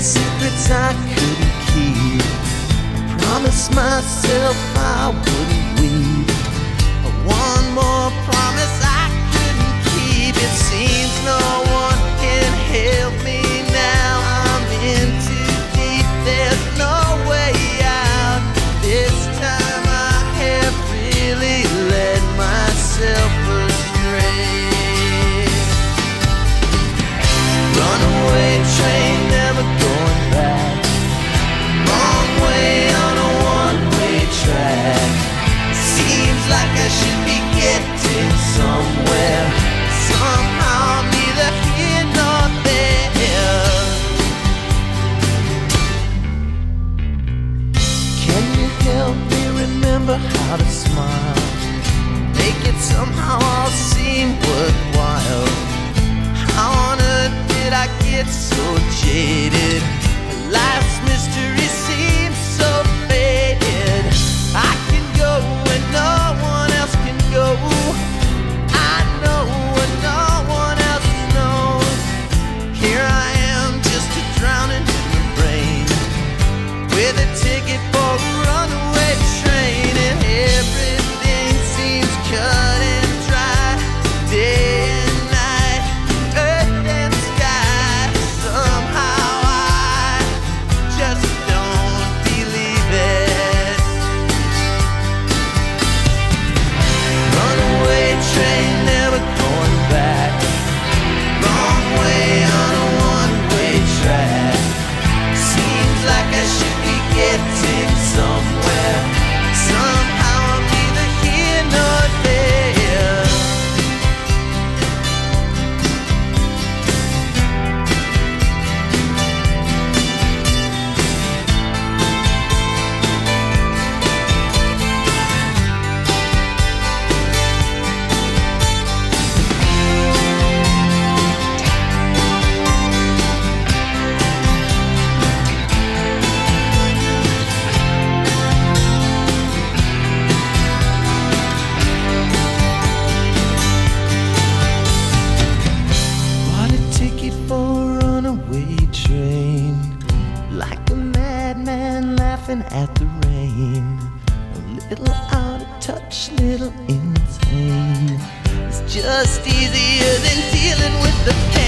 secrets I couldn't keep. I promised myself I wouldn't weep. One more promise I couldn't keep. It seems no one can help me now. I'm in too deep, there's no way out. This time I have really led myself astray. Runaway train, never going back. Wrong way on a one-way track. Seems like I should be getting somewhere. Somehow I'm neither here nor there. Can you help me remember how to smile? Make it somehow all seem worthwhile. How on earth did I get so jaded? Life's mystery seems so faded. I can go where no one else can go. I know what no one else knows. Here I am, just a drowning in the rain, with a ticket for a runaway train, and everything seems cut and dry. Day and night, earth and sky. Somehow I just don't believe it. Runaway train, never going back. Wrong way on a one-way track. Seems like I should be getting somewhere. Somehow I'm neither here nor there. Bought a ticket for a runaway train, like a madman laughing at the rain. A little out of touch, little insane. It's just easier than dealing with the pain.